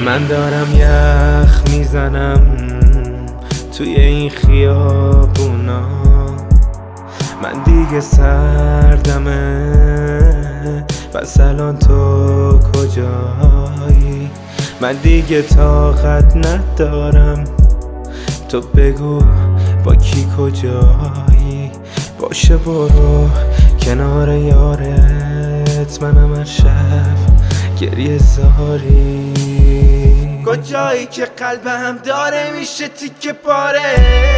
من دارم یخ میزنم توی این خیابونا، من دیگه سردمه. پس الان تو کجایی؟ من دیگه طاقت ندارم، تو بگو با کی کجایی؟ باشه برو کنار یارت، منم هر شب گریه زاری. کجایی که قلبم داره میشه تیکه پاره؟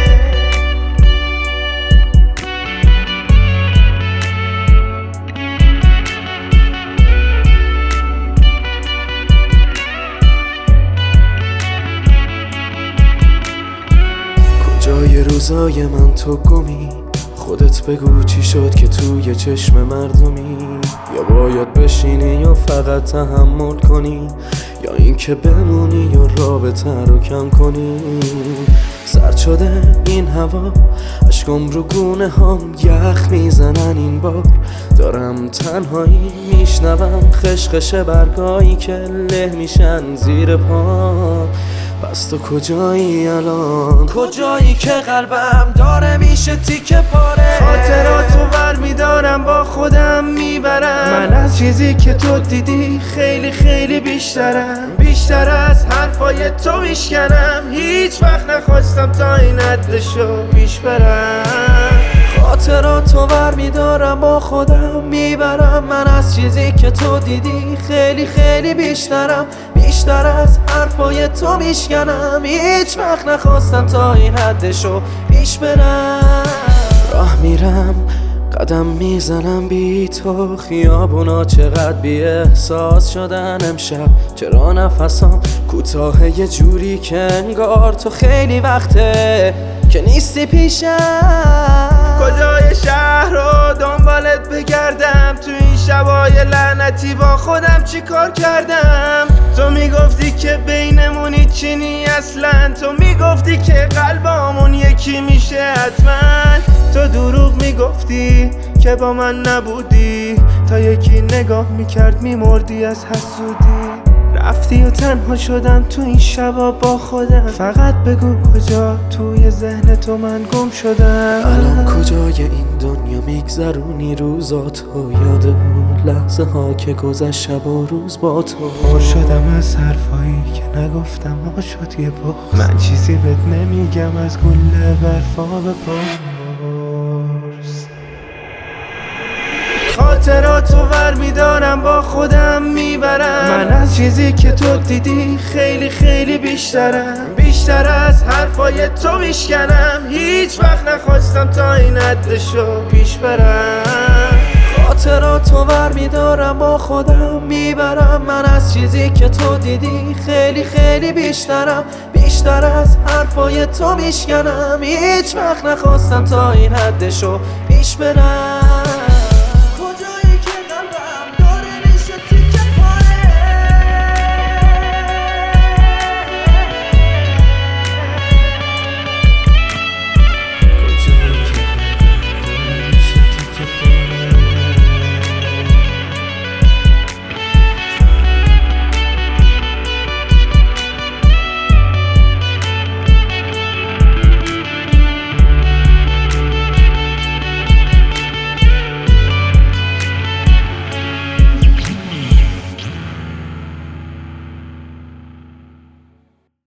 کجای روزای من تو گمی؟ خودت بگو چی شد که توی چشم مردمی؟ یا باید بشینی یا فقط تحمل کنی، یا اینکه بمونی یا رابطه رو کم کنی؟ سرد شده این هوا، اشکم رو گونه هم یخ میزنن این بار. دارم تنهایی میشنوم خشخش برگایی که له میشن زیر پا. پس تو کجایی الان؟ کجایی که قلبم داره میشه تیکه پاره؟ خاطراتو ور میدارم با خودم میبرم، من از چیزی که تو دیدی خیلی خیلی بیشترم. بیشتر از حرفای تو میشکنم، هیچ وقت نخواستم تا این حدشو پیش برم. خاطراتو ور میدارم با خودم میبرم، من از چیزی که تو دیدی خیلی خیلی بیشترم. بیشتر از حرفای تو میشکنم، هیچ وقت نخواستم تا این حدشو پیش برم. راه میرم قدم میزنم بی تو، خیابونا چقدر بی احساس شدن امشب. چرا نفسام کوتاه یه جوری که انگار تو خیلی وقته که نیستی پیشم. کجای شهر رو دنبالت بگردم؟ تو این شبای لعنتی با خودم چی کار کردم؟ تو میگفتی که بینمون چی نی اصلا، تو میگفتی که قلبامون یکی میشه حتما. تو دروغ میگفتی که با من نبودی، تا یکی نگاه میکرد میمردی از حسودی. رفتی و تنها شدم تو این شبا با خودم، فقط بگو کجا توی ذهن تو من گم شدم. الان کجای این دنیا میگذرونی روزاتو؟ یاد اون لحظه ها که گذشت شب و روز با تو. خور شدم از حرفایی که نگفتم، ها شد یه بغض. من چیزی بهت نمیگم از گله برفا بپرس. خاطراتو ور میدارم با خودم میبرم، من از چیزی که تو دیدی خیلی خیلی بیشترم. بیشتر از حرفای تو میشکنم، هیچ وقت نخواستم تا این حدشو پیش برم. خاطراتو ور میدارم با خودم میبرم، من از چیزی که تو دیدی خیلی خیلی بیشترم. بیشتر از حرفای تو میشکنم، هیچ وقت نخواستم تا این حدشو پیش برم.